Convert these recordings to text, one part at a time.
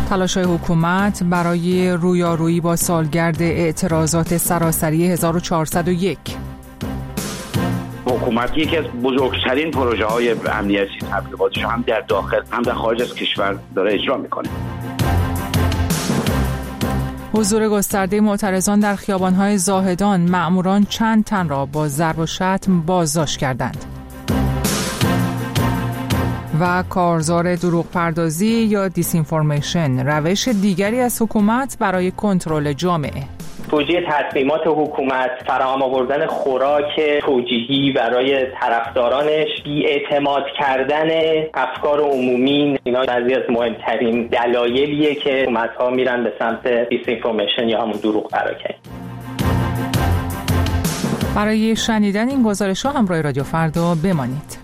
تلاش‌های حکومت برای رویارویی با سالگرد اعتراضات سراسری 1401. حکومت یکی از بزرگترین پروژه‌های امنیتی تبلیغاتش هم در داخل هم در خارج از کشور داره اجرا میکنه. حضور گسترده معترضان در خیابان‌های زاهدان، مأموران چند تن را با ضرب و شتم بازداشت کردند. و کارزار دروغ پردازی یا دیسینفورمیشن، روش دیگری از حکومت برای کنترل جامعه. توجیه تصمیمات حکومت، فراهم آوردن خوراک توجیهی برای طرفدارانش، بی‌اعتماد کردن افکار عمومی، اینا بعضی از مهمترین دلایلیه که حکومت‌ها میرن به سمت دیسینفورمیشن یا همون دروغ پراکنی. برای شنیدن این گزارش‌ها همراه رادیو فردا بمانید.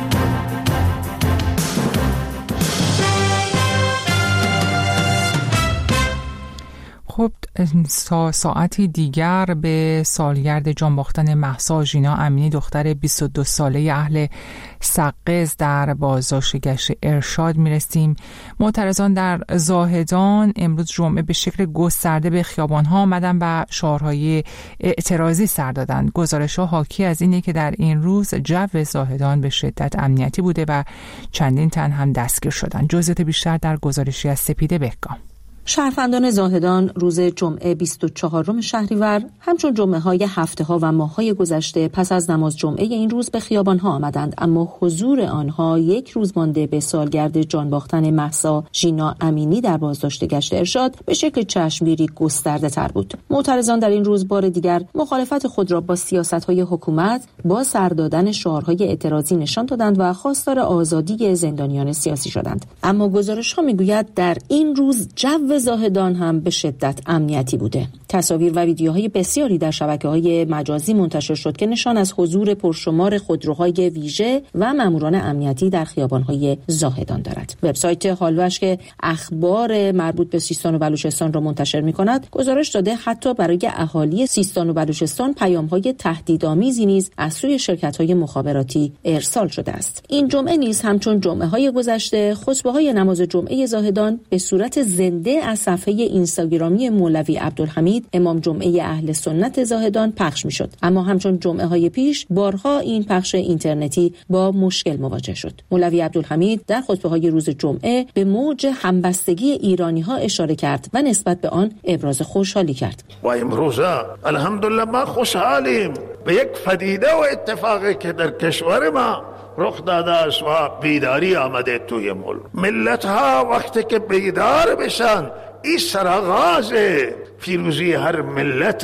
خب ساعتی دیگر به سالگرد جان باختن مهسا ژینا امینی، دختر 22 ساله اهل سقز در بازداشت گشت ارشاد میرسیم. معترضان در زاهدان امروز جمعه به شکل گسترده به خیابان‌ها آمدن و شعارهای اعتراضی سر دادند. گزارش‌ها حاکی از اینه که در این روز جو زاهدان به شدت امنیتی بوده و چندین تن هم دستگیر شدند. جزئیات بیشتر در گزارشی از سپیده بهگام. شهروندان زاهدان روز جمعه 24 شهریور همچون جمعه‌های هفته‌ها و ماه‌های گذشته پس از نماز جمعه این روز به خیابان‌ها آمدند، اما حضور آنها یک روز مانده به سالگرد جان باختن مهسا ژینا امینی در بازداشت گشت ارشاد به شکل چشمگیری گسترده‌تر بود. معترضان در این روز بار دیگر مخالفت خود را با سیاست‌های حکومت با سر دادن شعارهای اعتراضی نشان دادند و خواستار آزادی زندانیان سیاسی شدند. اما گزارش‌ها می‌گوید در این روز جو زاهدان هم به شدت امنیتی بوده. تصاویر و ویدیوهای بسیاری در شبکه‌های مجازی منتشر شد که نشان از حضور پرشمار خودروهای ویژه و ماموران امنیتی در خیابان‌های زاهدان دارد. وبسایت هالوش که اخبار مربوط به سیستان و بلوچستان را منتشر می‌کند، گزارش داده حتی برای اهالی سیستان و بلوچستان پیام‌های تهدیدآمیزی نیز از سوی شرکت‌های مخابراتی ارسال شده است. این جمعه نیز همچون جمعه‌های گذشته خطبه‌های نماز جمعه زاهدان به صورت زنده از صفحه اینستاگرامی مولوی عبدالحمید امام جمعه اهل سنت زاهدان پخش می‌شد، اما همچون جمعه‌های پیش بارها این پخش اینترنتی با مشکل مواجه شد. مولوی عبدالحمید در خطبه‌های روز جمعه به موج همبستگی ایرانی‌ها اشاره کرد و نسبت به آن ابراز خوشحالی کرد. و امروز الحمدلله ما خوشحالیم به یک پدیده و اتفاقی که در کشور ما رخ داده است و بیداری آمده توی ملت ها وقتی که بیدار بشن، این سرآغاز پیروزی هر ملت،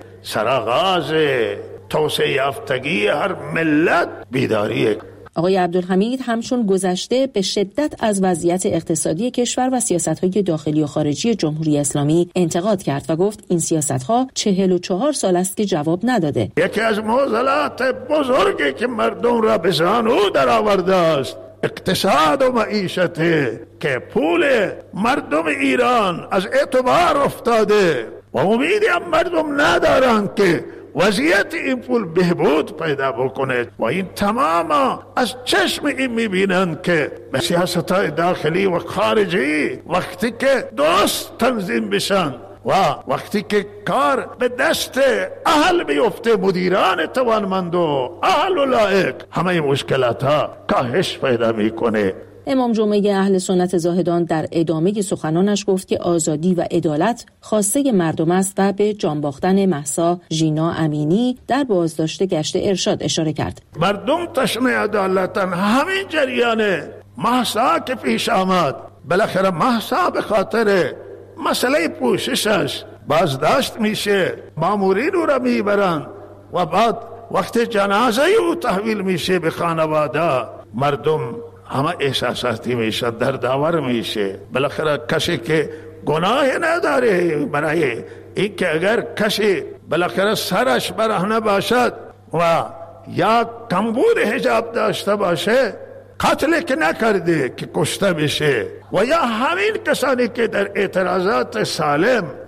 سرآغاز توسعه یافتگی هر ملت بیداریه. آقای عبدالحمید همچون گذشته به شدت از وضعیت اقتصادی کشور و سیاست‌های داخلی و خارجی جمهوری اسلامی انتقاد کرد و گفت این سیاست‌ها 44 سال است که جواب نداده. یکی از معضلات بزرگی که مردم را به زانو در آورده است اقتصاد و معیشت، که پول مردم ایران از اعتبار افتاده و امیدی هم مردم ندارن که وضعیت این پول بهبود پیدا بکنه و این تمام از چشم این میبینن که به سیاست‌های داخلی و خارجی وقتی که درست تنظیم بشن و وقتی که کار به دست اهل بیفته، مدیران توانمند و اهل و لایق، همه مشکلات ها کاهش پیدا میکنه. امام جمعه اهل سنت زاهدان در ادامه سخنانش گفت که آزادی و عدالت خواسته مردم است و به جان باختن مهسا ژینا امینی در بازداشت گشت ارشاد اشاره کرد. مردم تشنه عدالتن. همین جریان مهسا که پیش آمد، بالاخره مهسا به خاطر مسئله پوششش بازداشت میشه، مامورین او را میبرن و بعد وقت جنازه او تحویل میشه به خانواده، مردم همه احساساتی میشه، دردآور میشه. بالاخره کسی که گناه نداره، برای این که اگر کسی بالاخره سرش برهنه باشد و یا کمبود حجاب داشته باشه، قتل که نکرده که کشته بشه، و یا همین کسانی که در اعتراضات سالم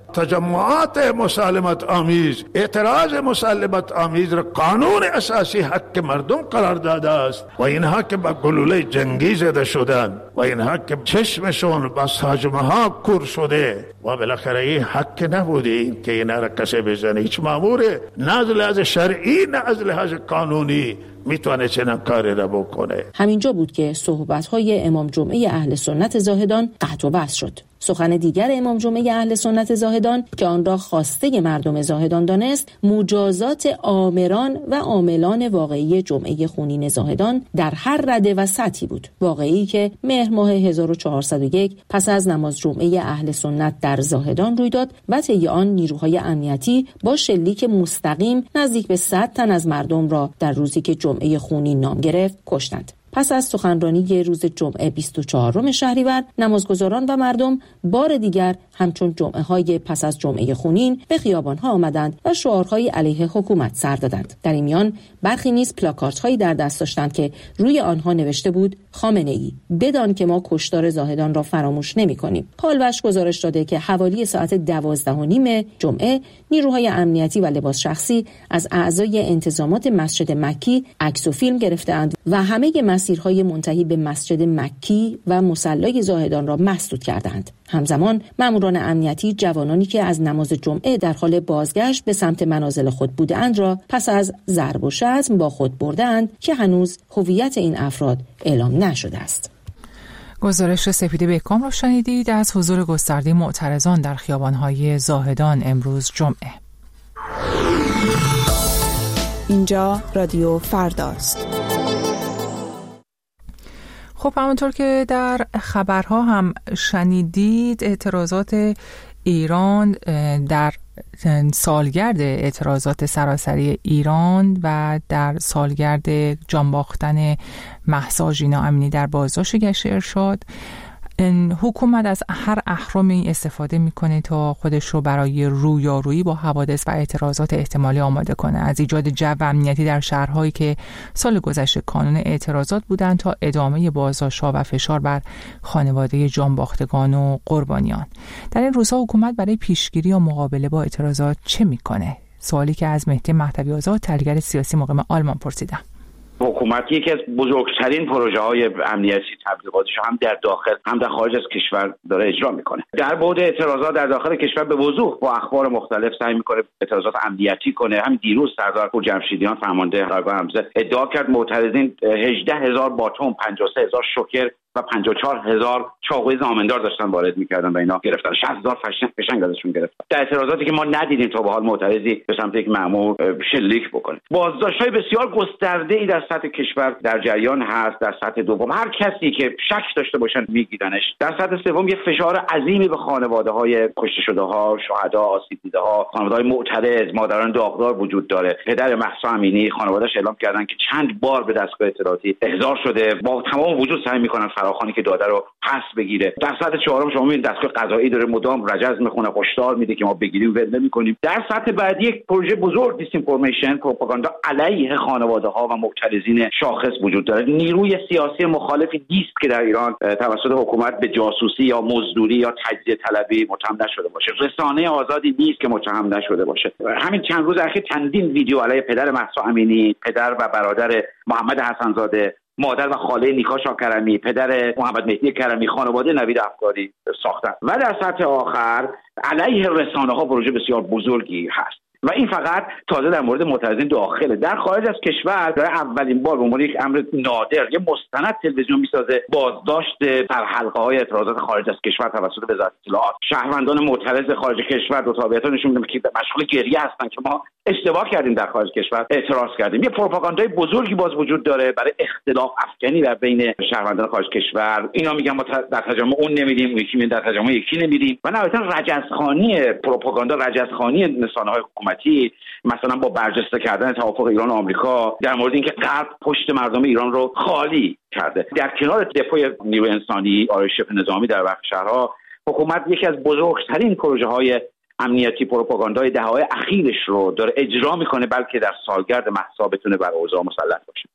تجمعات مسالمت آمیز، اعتراض مسالمت آمیز را قانون اساسی حق مردم قرار داده است و اینها که با گلوله جنگی زده شدند و اینها که چشمشون با ساجمه ها کور شده و بالاخره این حق نبوده که اینا را کسی بزنه. هیچ مامور نه از لحاظ شرعی نه از لحاظ قانونی میتونه چنین کاری را بکنه. همینجا بود که صحبت‌های امام جمعه اهل سنت زاهدان قطع و وصل شد. سخن دیگر امام جمعه اهل سنت زاهدان که آن را خواسته مردم زاهدان دانست، مجازات آمران و عاملان واقعی جمعه خونین زاهدان در هر رده و سطحی بود. واقعی که مهر ماه 1401 پس از نماز جمعه اهل سنت در زاهدان روی داد و طی آن نیروهای امنیتی با شلیک مستقیم نزدیک به 100 تن از مردم را در روزی که جمعه خونین نام گرفت کشتند. پس از سخنرانی روز جمعه 24 شهریور، نمازگزاران و مردم بار دیگر همچون جمعه های پس از جمعه خونین به خیابان‌ها آمدند و شعارهای علیه حکومت سر دادند. در این میان برخی نیز پلاکاردهایی در دست داشتند که روی آنها نوشته بود: خامنه‌ای بدان که ما کشتار زاهدان را فراموش نمی‌کنیم. پالوش گزارش داده که حوالی ساعت 12:30 جمعه نیروهای امنیتی و لباس شخصی از اعضای انتظامات مسجد مکی عکس و فیلم گرفتند و همه مسیرهای منتهی به مسجد مکی و مصلی زاهدان را مسدود کردند. همزمان ماموران امنیتی جوانانی که از نماز جمعه در حال بازگشت به سمت منازل خود بودند را پس از ضرب و شتم با خود بردند که هنوز هویت این افراد اعلام نشده است. گزارش سپید بهکام را شنیدید از حضور گسترده معترضان در خیابان‌های زاهدان امروز جمعه. اینجا رادیو فرداست. خب همونطور که در خبرها هم شنیدید، اعتراضات ایران در سالگرد اعتراضات سراسری ایران و در سالگرد جانباختن مهسا ژینا امینی در بازداشت گشت ارشاد، حکومت از هر اهرمی استفاده میکنه تا خودش رو برای رویارویی با حوادث و اعتراضات احتمالی آماده کنه، از ایجاد جو امنیتی در شهرهایی که سال گذشته کانون اعتراضات بودند تا ادامه بازداشت‌ها و فشار بر خانواده جانباختگان و قربانیان. در این روزها حکومت برای پیشگیری و مقابله با اعتراضات چه میکنه؟ سوالی که از مهدی مهدوی آزاد، تحلیلگر سیاسی مقیم آلمان پرسیدم. حکومت یکی از بزرگترین پروژه های امنیتی تبلیغاتش هم در داخل هم در خارج از کشور داره اجرا میکنه. در بعد اعتراضات در داخل کشور به وضوح با اخبار مختلف سعی میکنه اعتراضات امنیتی کنه. همین دیروز سردار پورجمشیدیان فرمانده قرارگاه حمزه ادعا کرد معترضین 18,000 باتوم، 53,000 شوکر و 54,000 چاقوی زامندار داشتن وارد میکردن و اینا گرفتن. 60,000 فشنگ ازشون گرفتن. در اعتراضاتی که ما ندیدیم تا به حال معترضی به سمت یک مأمور شلیک بکنه. بازداشت‌های بسیار گسترده‌ای در سطح کشور در جریان هست. در سطح دوم هر کسی که شک داشته باشن میگیرنش. در سطح سوم یه فشار عظیمی به خانواده‌های کشته شده‌ها، شهدا، آسیب دیده‌ها، خانواده‌های معترض، مادران داغدار وجود داره. پدر مهسا امینی خانواده‌اش اعلام کردن که چند بار به دستگاه اطلاعاتی احضار شده، با تمام وجود سعی می‌کنن فراخوانی که داده رو پس بگیره. در سطح چهارم شما می‌بینید دستگاه قضایی داره مدام رجز میخونه، هشدار میده که ما بگیریم ول نمی‌کنیم. در سطح بعدی یک پروژه بزرگ دیسینفورمیشن، پروپاگاندا علیه خانواده‌ها و معترضین شاخص وجود داره. نیروی سیاسی مخالفی نیست که در ایران توسط حکومت به جاسوسی یا مزدوری یا تجزیه طلبی متهم نشده باشه. رسانه آزادی نیست که متهم نشده باشه. همین چند روز اخیر چندین ویدیو علیه پدر مهسا امینی، پدر و برادر محمد حسن‌زاده، مادر و خاله نیکا شاکرمی، پدر محمد مهدی کرمی، خانواده نوید افکاری ساختن. و در سطح آخر علیه رسانه‌ها پروژه بسیار بزرگی هست. و این فقط تازه در مورد معترضین داخله. در خارج از کشور داره اولین بار به عنوان یک امر نادر یه مستند تلویزیون میسازه بازداشت سرحلقه‌های اعتراضات خارج از کشور توسط وزارت اطلاعات. شهروندان معترض خارج کشور دو تابعیت‌ها نشون میدن که مشغول گریه هستن که ما اشتباه کردیم در خارج کشور اعتراض کردیم. یه پروپاگاندای بزرگی باز وجود داره برای اختلاف افکنی در بین شهروندان خارج کشور. اینا میگن ما در تجمع اون نمیدیم، اون یکی میگه در تجمع یکی نمیدیم. و نهایتا رجزخوانی پروپاگاندا، رجزخوانی رسانه‌های حکومتی، مثلا با برجسته کردن توافق ایران و آمریکا در مورد اینکه غرب پشت مردم ایران رو خالی کرده. در کنار دفاع نیروی انسانی، آرایش شبه نظامی در برخی شهرها، حکومت یکی از بزرگترین پروژه‌های امنیتی پروپاگاندای دهه‌های اخیرش رو داره اجرا میکنه، بلکه در سالگرد مهسا بتونه بر اوضاع مسلط باشه.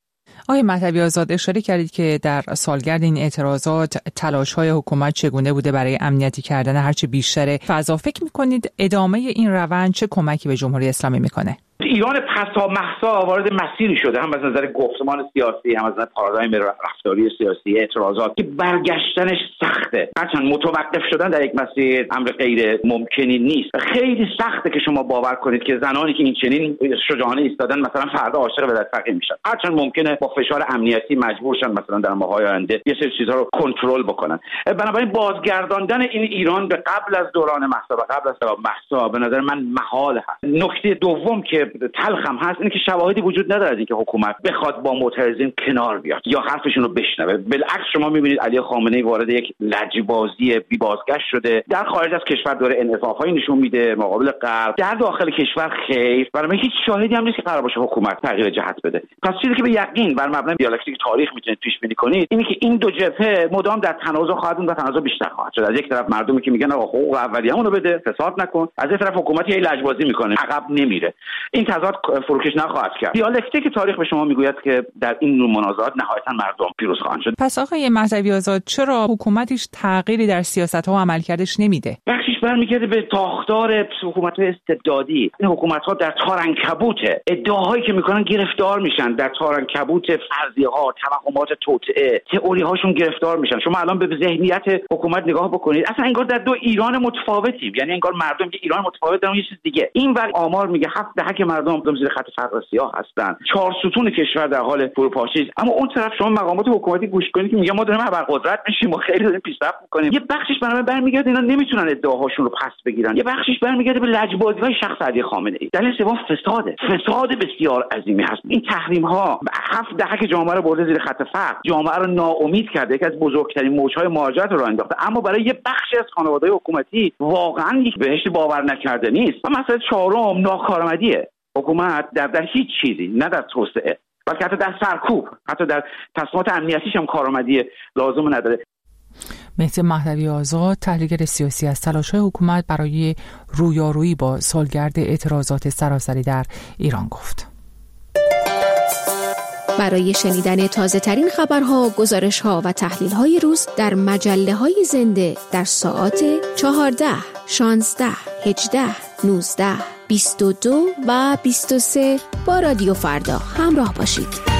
آقای مهدوی آزاد، اشاره کردید که در سالگرد این اعتراضات تلاش‌های حکومت چگونه بوده برای امنیتی کردن هرچه بیشتر فضا. فکر می‌کنید ادامه این روند چه کمکی به جمهوری اسلامی می‌کنه؟ ایران پسا محسا وارد مسیری شده، هم از نظر گفتمان سیاسی، هم از نظر پارادایم رفتاری سیاسی، اعتراضات که برگشتنش سخته. هرچند متوقف شدن در یک مسیر امر غیر ممکنی نیست. خیلی سخته که شما باور کنید که زنانی که این چنین شجاعانه ایستادن مثلا فردا عاشق ولایت فقیه میشن. هرچند ممکنه با فشار امنیتی مجبور شن مثلا در ماه‌های آینده یه سری چیزها رو کنترل بکنن. بنابراین بازگرداندن این ایران به قبل از دوران مهسا و قبل از محسا به نظر من محال هست. نکته دوم که تلخم هست اینه که شواهدی وجود نداره از اینکه حکومت بخواد با معترضین کنار بیاد یا حرفشون رو بشنوه. بالعکس شما میبینید علی خامنه‌ای وارد یک لجبازی بی بازگشت شده. در خارج از کشور داره انعطاف‌هایی نشون میده مقابل غرب، در داخل کشور خیر. برای هیچ شاهدی هم نیست که قرار باشه حکومت تغییر جهت بده. پس چیزی که به یقین بر مبنای دیالکتیک تاریخ میتونید پیش بینی کنید اینه که این دو جبهه مدام در تنازع خواهد بود و تنازع بیشتر خواهد شد. از یک طرف مردمی که میگن آقا حقوق اولیه‌مون رو بده، فساد نکن، از یک طرف حکومتی لجبازی میکنه، عقب نمیره. این تضاد فروکش نخواهد کرد. دیالکتیک تاریخ به شما میگوید که در این نوع منازعات نهایتا مردم پیروز خواهند شد. پس آقای مهدوی آزاد، چرا حکومتش تغییری در سیاست‌ها و عملکردش نمیده؟ بخشش برمیگرده به ساختار حکومت‌های استبدادی. این حکومت‌ها در تارنکبوته. ادعاهایی که میکنن گرفتار میشن، در تارنکبوت فرضیه‌ها، توهمات توطئه، تئوری‌هاشون گرفتار میشن. شما الان به ذهنیت حکومت نگاه بکنید، اصلا انگار در دو ایران متفاوتیم. یعنی انگار مردم که ایران متفاوت دارن یه چیز دیگه. اینور آمار میگه 7 که مردم زیر خط فقر سیاه هستن، 4 ستون کشور در حال فروپاشی است. اما اون طرف شما مقامات حکومتی گوش کنید که میگن ما داریم ابرقدرت میشیم، ما خیلی داریم پیشرفت میکنیم. یه بخشش برمیگرده اینا نمیتونن ادعاهاشون رو پس بگیرن. یه بخشش برمیگرده به لجبازی‌های شخص علی خامنه‌ای. دلیل سوم فساد بسیار عظیمی هست. این تحریم‌ها 7 که جامعه رو برده زیر خط فقر، جامعه رو ناامید کرده، یکی از بزرگترین موج‌های مهاجرت رو انداخته. اما برای یه بخشی از خانواده‌های حکومتی واقعا یک بهشت باور نکردنی است. و مسئله چهارم ناکارآمدیه. حکومت در هیچ چیزی، نه در توسعه بلکه حتی در سرکوب، حتی در تصمیمات امنیتیش هم کارآمدی لازم نداره. مهدی مهدوی آزاد، تحلیلگر سیاسی، از تلاش‌های حکومت برای رویارویی با سالگرد اعتراضات سراسری در ایران گفت. برای شنیدن تازه‌ترین خبرها، گزارش‌ها و تحلیل‌های روز در مجله‌های زنده در ساعات 14، 16، 18، 19، 22 و 23 با رادیو فردا همراه باشید.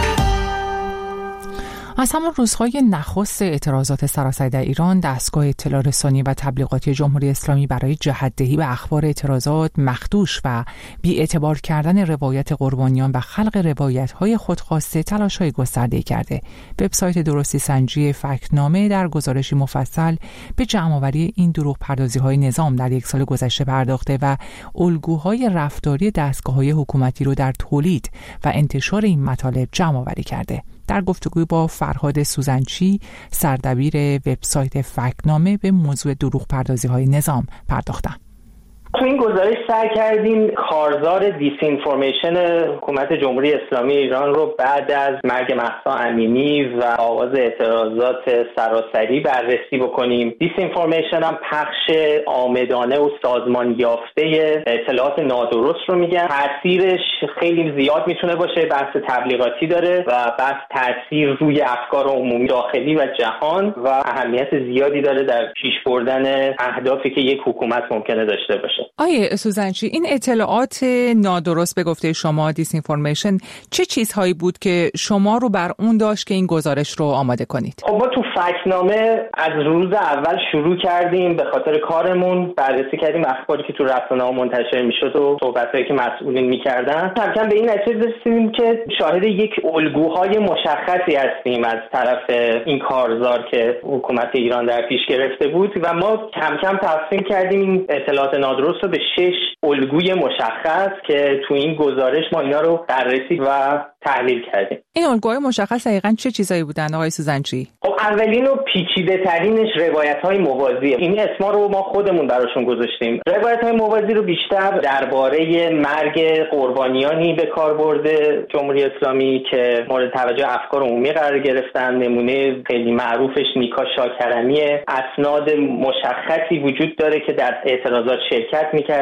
از همان روزهای نخست اعتراضات سراسری در ایران، دستگاه اطلاع رسانی و تبلیغاتی جمهوری اسلامی برای جهت‌دهی به اخبار اعتراضات مخدوش و بی‌اعتبار کردن روایت قربانیان و خلق روایت‌های خودخواسته تلاش‌های گسترده‌ای کرده. وبسایت درستی سنجی فکت‌نامه در گزارشی مفصل به جمع‌آوری این دروغ پردازی‌های نظام در یک سال گذشته پرداخته و الگوهای رفتاری دستگاه‌های حکومتی رو در تولید و انتشار این مطالب جمع‌آوری کرده. در گفتگوی با فرهاد سوزنچی، سردبیر وبسایت فکت‌نامه، به موضوع دروغ پردازی‌های نظام پرداختم. تو این گزارش سعی کردیم کارزار دیسینفورمیشن حکومت جمهوری اسلامی ایران رو بعد از مرگ مهسا امینی و آغاز اعتراضات سراسری بررسی بکنیم. دیسینفورمیشن هم پخش عامدانه و سازمان یافته اطلاعات نادرست رو میگن. تاثیرش خیلی زیاد میتونه باشه، بحث تبلیغاتی داره و بحث تاثیر روی افکار عمومی داخلی و جهان و اهمیت زیادی داره در پیش بردن اهدافی که یک حکومت ممکنه داشته باشه. آیه سوزنچی، این اطلاعات نادرست به گفته شما، دیسینفورمیشن، چه چیزهایی بود که شما رو بر اون داشت که این گزارش رو آماده کنید؟ خب ما تو فکت‌نامه از روز اول شروع کردیم، به خاطر کارمون بررسی کردیم اخباری که تو رسانه‌ها منتشر میشد و صحبتایی که مسئولین میکردن. کم به این نتیجه رسیدیم که شاهد یک الگوهای مشخصی هستیم از طرف این کارزار که حکومت ایران در پیش گرفته بود و ما کم کم تقسیم کردیم این اطلاعات نادرست رو به 6 الگوی مشخص که تو این گزارش ما اینا رو بررسی و تحلیل کردیم. این الگوهای مشخص دقیقاً چه چیزایی بودن آقای سوزنچی؟ خب اولین و پیچیده ترینش روایت‌های موازی. این اسما رو ما خودمون براشون گذاشتیم. روایت‌های موازی رو بیشتر درباره مرگ قربانیانی به کار برده جمهوری اسلامی که مورد توجه افکار عمومی قرار گرفتن. نمونه خیلی معروفش نیکا شاکرمیه. اسناد مشخصی وجود داره که در اعتراضات شرکت می‌کرده، از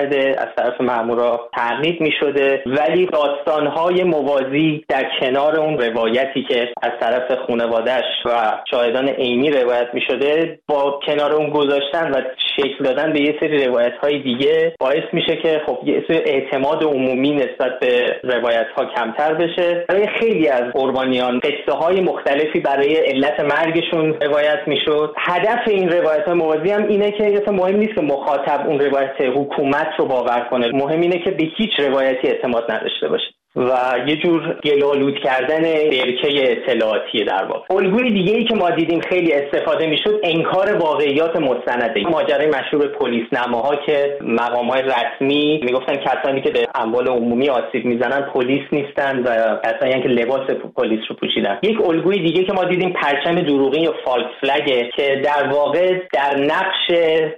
طرف مأمورا تعقیب می‌شده، ولی داستان‌های موازی در کنار اون روایتی که از طرف خانواده‌اش و شاهدان عینی روایت می‌شده با کنار اون گذاشتن و شکل دادن به یه سری روایت‌های دیگه باعث میشه که خب یه سری اعتماد عمومی نسبت به روایت‌ها کمتر بشه. برای خیلی از قربانیان قصه‌های مختلفی برای علت مرگشون روایت میشد. هدف این روایت‌های موازی هم اینه که اصلا مهم نیست که مخاطب اون روایت حکومت رو باور کنه، مهم اینه که به هیچ روایتی اعتماد نداشته باشه و یه جور گل‌آلود کردن برکه اطلاعاتی در واقع. الگوی دیگه‌ای که ما دیدیم خیلی استفاده میشد انکار واقعیات مستنده. ماجرای مشهور پلیس نماها که مقام‌های رسمی میگفتن کسانی که به اموال عمومی آسیب میزنن پلیس نیستن و کسانی که لباس پلیس رو پوشیدن. یک الگوی دیگه که ما دیدیم پرچم دروغین یا فالس فلگ که در واقع در نقش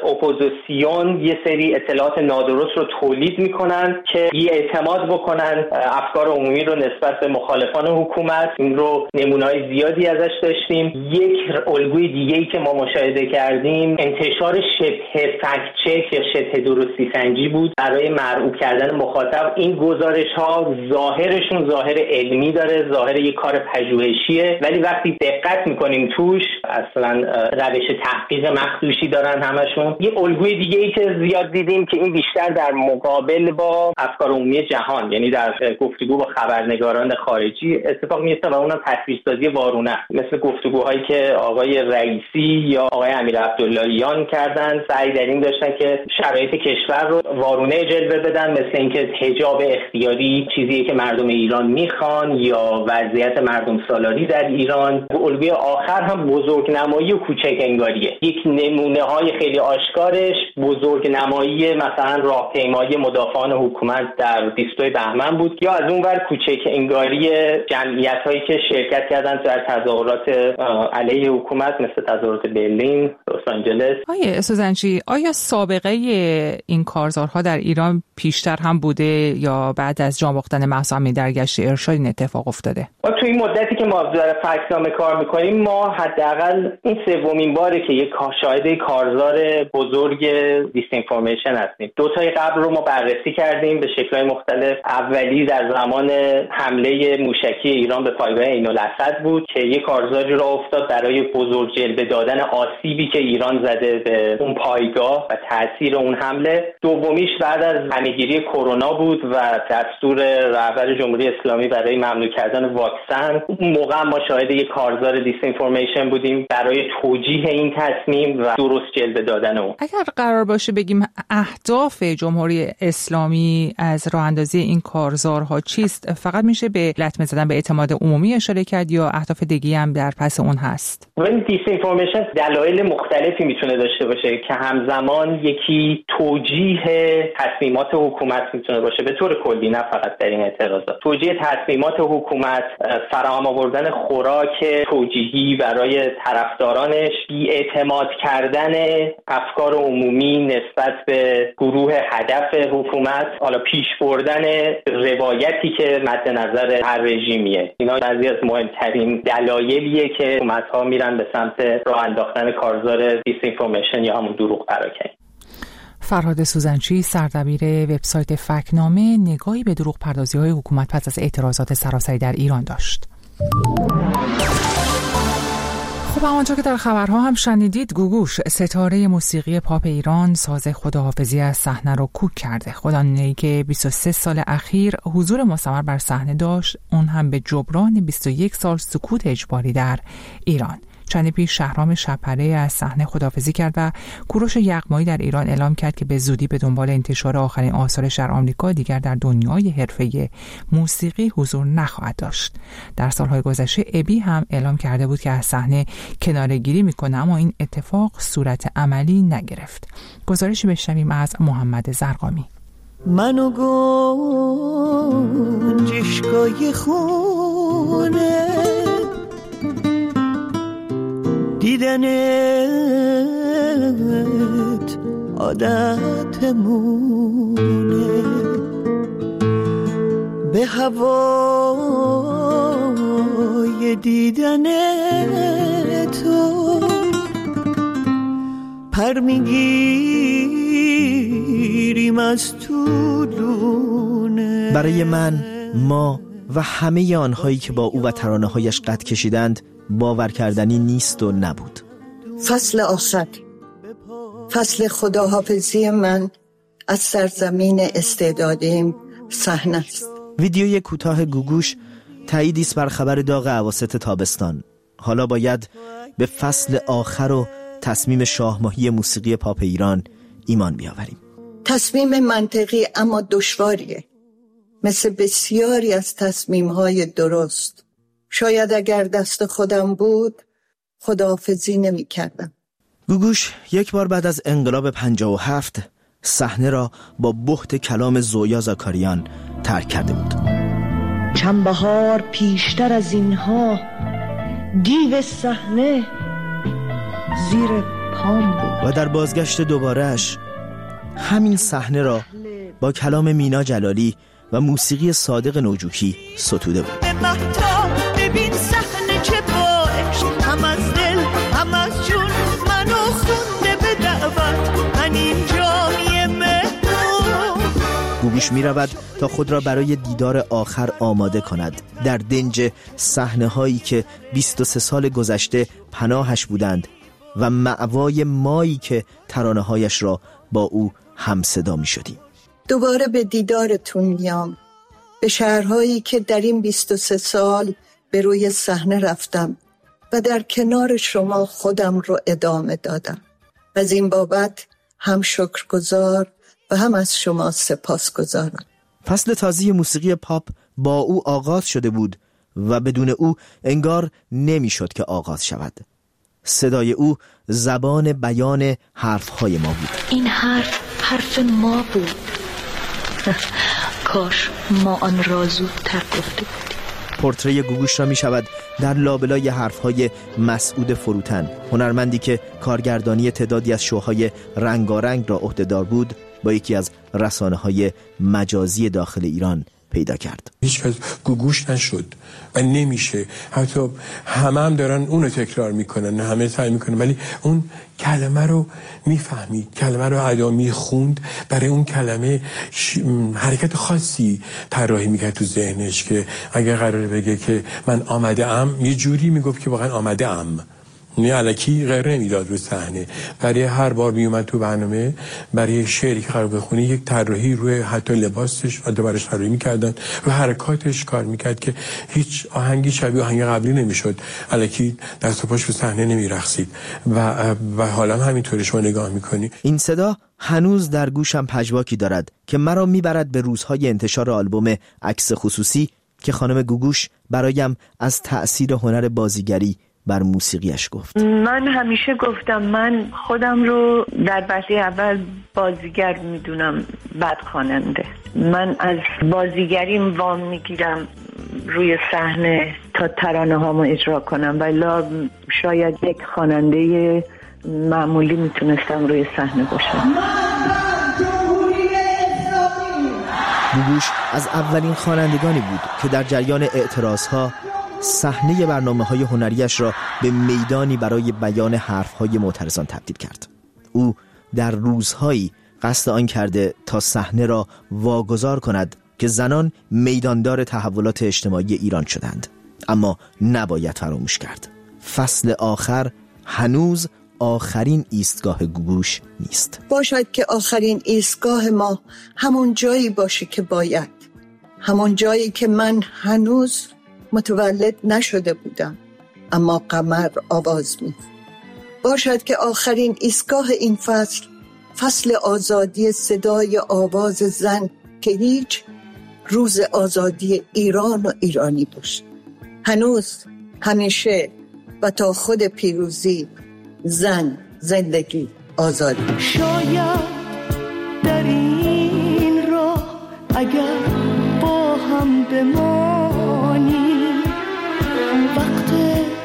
اپوزیسیون یه سری اطلاعات نادرست رو تولید میکنن که اعتماد بکنن افکار عمومی رو نسبت به مخالفان حکومت. این رو نمونه‌های زیادی ازش داشتیم. یک الگوی دیگه‌ای که ما مشاهده کردیم انتشار شبه فکت چک یا شبه درستی سنجی بود برای مرعوب کردن مخاطب. این گزارش‌ها ظاهرشون ظاهر علمی داره، ظاهر یک کار پژوهشیه، ولی وقتی دقت می‌کنیم توش اصلا روش تحقیق مخدوشی دارن همشون. یه الگوی دیگه‌ای که زیاد دیدیم که این بیشتر در مقابل با افکار عمومی جهان، یعنی در گفتگو با خبرنگاران خارجی اتفاق میفته و اونم تصویرسازی وارونه، مثل گفتگوهایی که آقای رئیسی یا آقای امیر عبداللهیان کردن، سعی در این داشتن که شرایط کشور رو وارونه جلوه بدن، مثل اینکه حجاب اختیاری چیزیه که مردم ایران میخوان یا وضعیت مردم سالاری در ایران. الگوی آخر هم بزرگنمایی و کوچک انگاریه. یک نمونه های خیلی آشکارش بزرگنمایی مثلا راهپیمایی مدافعان حکومت در 22 بهمن بود، یا از اون ور کوچک انگاری جمعیت‌هایی که شرکت کردن در تظاهرات علیه حکومت مثل تظاهرات برلین، لس آنجلس. آقای سوزنچی، آیا سابقه این کارزارها در ایران پیشتر هم بوده یا بعد از جان باختن مهسا امینی در گشت ارشاد این اتفاق افتاده؟ تو این مدتی که ما در فکسنامه کار می‌کنیم ما حداقل این سومین باره که یک شاهد کارزار بزرگ دیس اینفورمیشن هستیم. دو تای قبل رو ما بررسی کردیم به شکل‌های مختلف. اولی در زمان حمله موشکی ایران به پایگاه عین‌الاسد بود که یک کارزاری را افتاد برای بزرگ جلوه دادن آسیبی که ایران زده به اون پایگاه و تاثیر اون حمله. دومیش بعد از همهگیری کرونا بود و دستور رهبر جمهوری اسلامی برای ممنوع کردن واکسن. اون موقع ما شاهد یک کارزار دیس اینفورمیشن بودیم برای توجیه این تصمیم و درست جلوه دادن اون. اگر قرار باشه بگیم اهداف جمهوری اسلامی از راه اندازی این کارزارها چیست، فقط میشه به لطمه زدن به اعتماد عمومی اشاره کرد یا اهداف دیگه‌ای هم در پس اون هست؟ دیس اینفورمیشن دلایل مختلفی میتونه داشته باشه که همزمان یکی توجیه تصمیمات حکومت میتونه باشه به طور کلی، نه فقط در این اعتراضات. توجیه تصمیمات حکومت، فراهم آوردن خوراک توجیهی برای طرفدارانش، بی‌اعتماد کردن افکار عمومی نسبت به گروه هدف حکومت، حالا پیش بردن روایتی که مد نظر هر رژیمیه. اینا بعضی از مهمترین دلایلیه که حکومت‌ها میرن به سمت راه انداختن کارزار دیس اینفورمیشن یا همون دروغ پراکنی. فرهاد سوزنچی، سردبیر وبسایت فکت‌نامه، نگاهی به دروغ پردازی‌های حکومت پس از اعتراضات سراسری در ایران داشت. خب همانطور که در خبرها هم شنیدید، گوگوش، ستاره موسیقی پاپ ایران، ساز خداحافظی از صحنه رو کوک کرده. خدانه‌ای که 23 سال اخیر حضور مستمر بر صحنه داشت، اون هم به جبران 21 سال سکوت اجباری در ایران. چند پیش شهرام شب‌پره از صحنه خداحافظی کرد و کوروش یغمایی در ایران اعلام کرد که به زودی به دنبال انتشار آخرین آثارش در آمریکا دیگر در دنیای حرفه موسیقی حضور نخواهد داشت. در سالهای گذشته ابی هم اعلام کرده بود که از صحنه کناره‌گیری میکنه، اما این اتفاق صورت عملی نگرفت. گزارشی بشنویم از محمد زرقامی. منو گنجشکای خونه دیدنت عادتمونه، به هوای دیدن تو پر میگیرم میریم از تو لونه. برای من، ما و همه آنهایی که با او و ترانه‌هایش قد کشیدند باور کردنی نیست و نبود. فصل آخر، فصل خداحافظی من از سرزمین استعدادیم صحنه است. ویدیوی کوتاه گوگوش تاییدی است بر خبر داغ اواسط تابستان. حالا باید به فصل آخر و تصمیم شاهماهی موسیقی پاپ ایران ایمان بیاوریم. تصمیم منطقی اما دشواریه، مثل بسیاری از تصمیم‌های درست. شاید اگر دست خودم بود خداحافظی نمی کردم. گوگوش یک بار بعد از انقلاب 57 صحنه را با بهت کلام زویا زاکاریان ترک کرده بود. چند بهار پیشتر از اینها دیو صحنه زیر پام بود. و در بازگشت دوبارهش همین صحنه را با کلام مینا جلالی و موسیقی صادق نوجوکی ستوده بود. ببین صحنه چه باش، هم از دل هم از جون منو خونده به دعوت، من اینجا مهمون. گوگوش می رود تا خود را برای دیدار آخر آماده کند در دنج صحنه هایی که 23 سال گذشته پناهش بودند و مأوای مایی که ترانه هایش را با او هم صدا می شدیم. دوباره به دیدارتون میام، به شهرهایی که در این 23 سال به روی صحنه رفتم و در کنار شما خودم رو ادامه دادم. از این بابت هم شکرگزار و هم از شما سپاسگزارم. فصل تازه موسیقی پاپ با او آغاز شده بود و بدون او انگار نمیشد که آغاز شود. صدای او زبان بیان حرفهای ما بود. این حرف ما بود. کاش ما آن را زودتر گفته بودیم. پورتری گوگوش را می شود در لابلای حرفهای مسعود فروتن، هنرمندی که کارگردانی تعدادی از شوهای رنگارنگ را عهده‌دار بود، با یکی از رسانه‌های مجازی داخل ایران پیدا کرد. هیچ کس گوگوش نشد و نمیشه. حتی هم دارن اونو تکرار میکنن، همه سعی میکنن، ولی اون کلمه رو میفهمی، کلمه رو ادا میخوند، برای اون کلمه حرکت خاصی طراحی میکرد تو ذهنش که اگر قراره بگه که من آمده ام، یه جوری میگفت که واقعا آمده ام، نه الکی غیر نمیداد رو صحنه. برای هر بار میومد تو برنامه برای شعری که قرار بخونه یک طراحی روی حتی لباسش و دوبارش طراحی میکردن، رو حرکاتش کار میکرد که هیچ آهنگی شبیه آهنگ قبلی نمیشد، الکی دست و پاش رو صحنه نمیرقصید و حالا همینطوری شما نگاه میکنی. این صدا هنوز در گوشم پژواکی دارد که مرا میبرد به روزهای انتشار آلبوم عکس خصوصی که خانم گوگوش برایم از تأثیر هنر بازیگری بر موسیقیش گفت. من همیشه گفتم من خودم رو در وهله اول بازیگر میدونم، بعد خواننده. من از بازیگریم وام میگیرم روی صحنه تا ترانه هامو اجرا کنم، ولی شاید یک خواننده معمولی میتونستم روی صحنه باشم. گوگوش از اولین خوانندگانی بود که در جریان اعتراضها صحنه برنامه‌های هنریش را به میدانی برای بیان حرف‌های معترضان تبدیل کرد. او در روزهایی قصد آن کرده تا صحنه را واگذار کند که زنان میداندار تحولات اجتماعی ایران شدند، اما نباید فراموش کرد فصل آخر هنوز آخرین ایستگاه گوگوش نیست. باشد که آخرین ایستگاه ما همون جایی باشه که باید، همون جایی که من هنوز متولد نشده بودم اما قمر آواز می. باشد که آخرین ایستگاه این فصل آزادی صدای آواز زن که هیچ روز آزادی ایران و ایرانی باشه. هنوز، همیشه و تا خود پیروزی، زن، زندگی، آزادی. شاید در این راه اگر با هم بمانی، وقت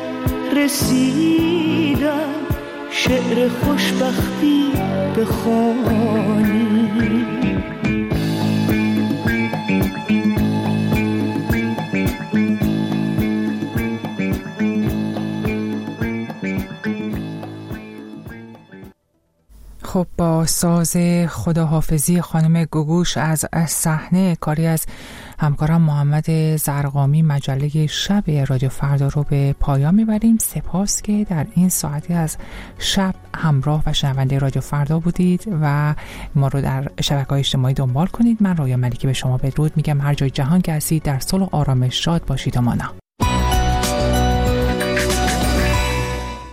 رسیدن شعر خوشبختی بخوانی. خب با ساز خداحافظی خانم گوگوش از صحنه کاری از همکارم محمد زرقامی مجله شب رادیو فردا رو به پایان میبریم. سپاس که در این ساعتی از شب همراه و شنونده رادیو فردا بودید و ما رو در شبکه‌های اجتماعی دنبال کنید. من رویا ملیکی به شما بدرود میگم. هر جای جهان که هستید در صلح و آرامش شاد باشید و مانا.